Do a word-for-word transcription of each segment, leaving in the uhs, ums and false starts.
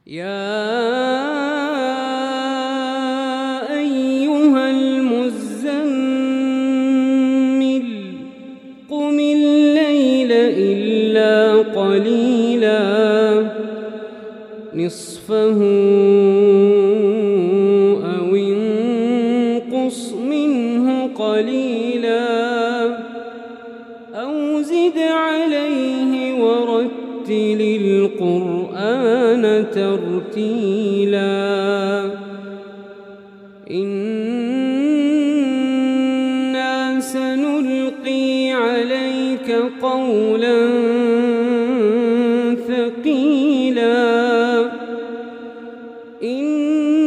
يا أيها المزمل قم الليل إلا قليلا نصفه أو انقص منه قليلا أو زد عليه ورتل القرآن ترتيلا إنا سنلقي عليك قولا ثقيلا إن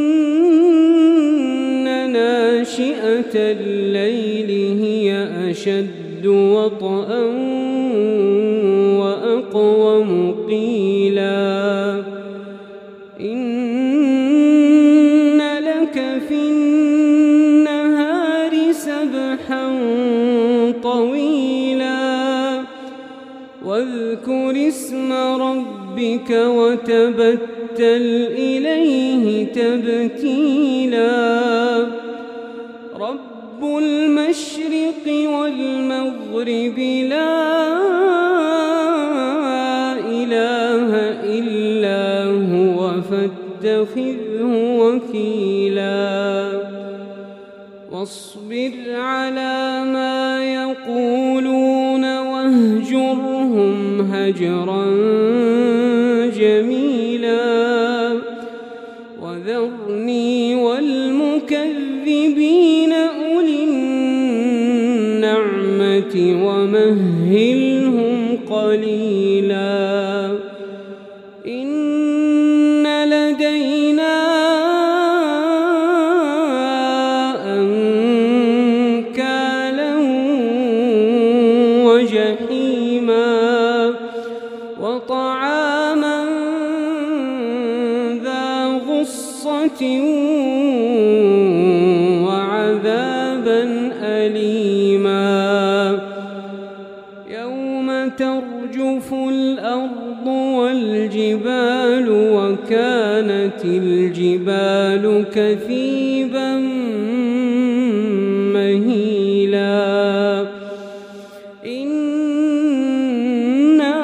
ناشئة الليل هي أشد وطئا وأقوم قيلا إن لك في النهار سبحا طويلا واذكر اسم ربك وتبتل إليه تبتيلا رب المشرق والمغرب لا إله إلا هو فاتخذه وكيلا واصبر على ما يقولون واهجرهم هجرا جميلا وذرني والمكذبين أولي النعمة ومهلهم قليلا إن لدينا أنكالا وجحيما وطعاما ذا غصة وعذابا أليما يوم ترجف الأرض والجبال وكانت الجبال كثيبا مهيلا إنا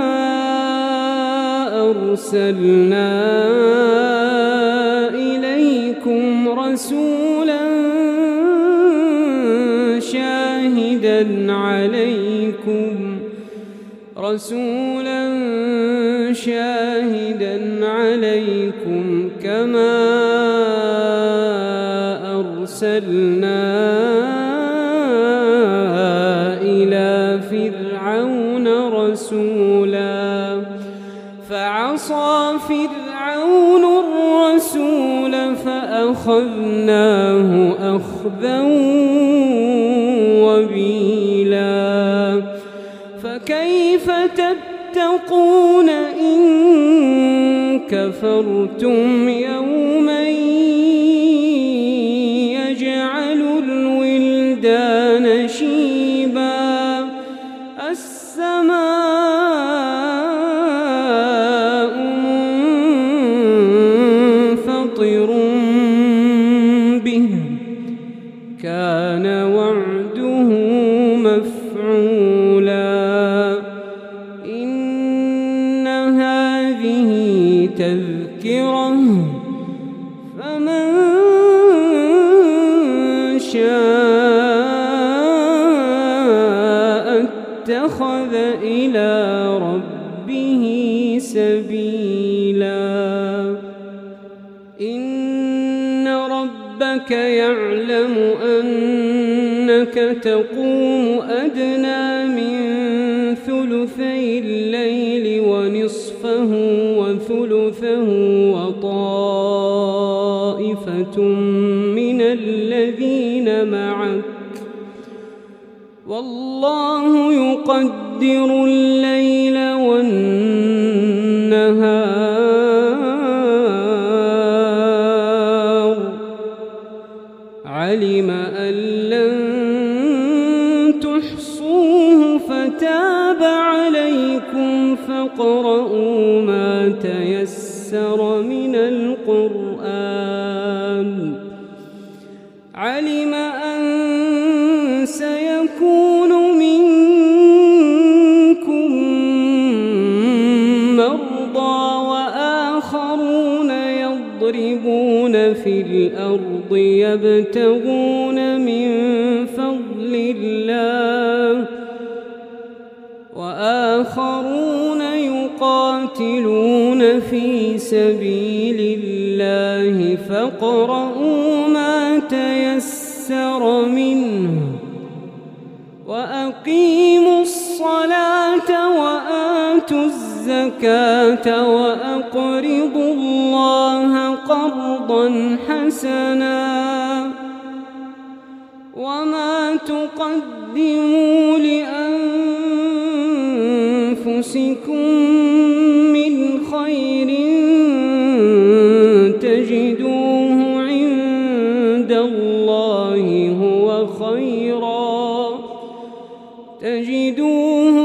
أرسلنا إليكم رسولا شاهدا عليكم رسولا شاهدا عليكم كما أرسلنا إلى فرعون رسولا فعصى فرعون الرسول فأخذناه أخذا وبيلا فكيف تتقون إن كفرتم يوما يجعل الولدان شيبا السماء منفطر به كان وعده مفعولا إن هذه تذكرة فمن شاء اتخذ إلى ربه سبيلا إن ربك يعلم أنك تقوم أدنى من ثلثي الليل ونصفه وثلثه وطائفة من الذين معك والله يقدر الليل والنهار علم أن لن تحصوه فتاب عليكم فاقرؤوا ما تيسر من مرضى وآخرون يضربون في الأرض يبتغون من فضل الله وآخرون يقاتلون في سبيل الله فاقرؤوا ما تيسر منه وأقيموا الصلاة وآتوا الزكاة وأقرضوا الله قرضا حسنا وما تقدموا لأنفسكم من خير تجدوه عند الله هو خيرا تجدوه